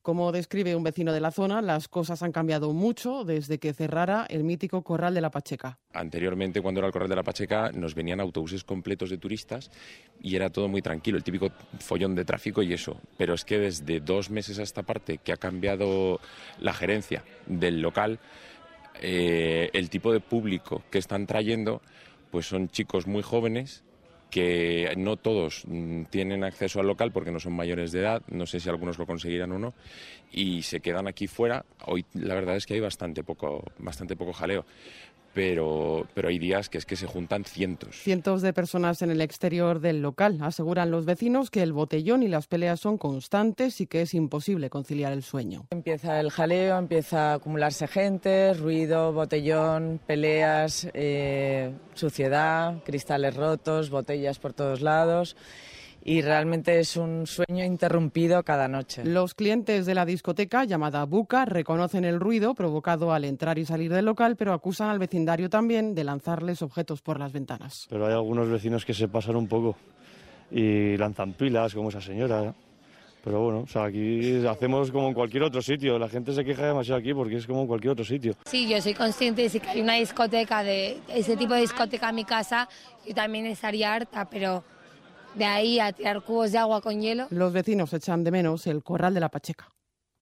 Como describe un vecino de la zona, las cosas han cambiado mucho desde que cerrara el mítico Corral de la Pacheca. Anteriormente, cuando era el Corral de la Pacheca, nos venían autobuses completos de turistas y era todo muy tranquilo, el típico follón de tráfico y eso. Pero es que desde 2 meses a esta parte, que ha cambiado la gerencia del local, el tipo de público que están trayendo pues son chicos muy jóvenes que no todos tienen acceso al local porque no son mayores de edad, no sé si algunos lo conseguirán o no, y se quedan aquí fuera. Hoy la verdad es que hay bastante poco jaleo, pero hay días que es que se juntan cientos. Cientos de personas en el exterior del local. Aseguran los vecinos que el botellón y las peleas son constantes y que es imposible conciliar el sueño. Empieza el jaleo, empieza a acumularse gente, ruido, botellón, peleas, suciedad, cristales rotos, botellas por todos lados. Y realmente es un sueño interrumpido cada noche. Los clientes de la discoteca, llamada Buca, reconocen el ruido provocado al entrar y salir del local, pero acusan al vecindario también de lanzarles objetos por las ventanas. Pero hay algunos vecinos que se pasan un poco y lanzan pilas, como esa señora. Pero bueno, o sea, aquí hacemos como en cualquier otro sitio. La gente se queja demasiado aquí porque es como en cualquier otro sitio. Sí, yo soy consciente de que hay una discoteca, de ese tipo de discoteca en mi casa, yo también estaría harta, pero de ahí a tirar cubos de agua con hielo. Los vecinos echan de menos el Corral de la Pacheca.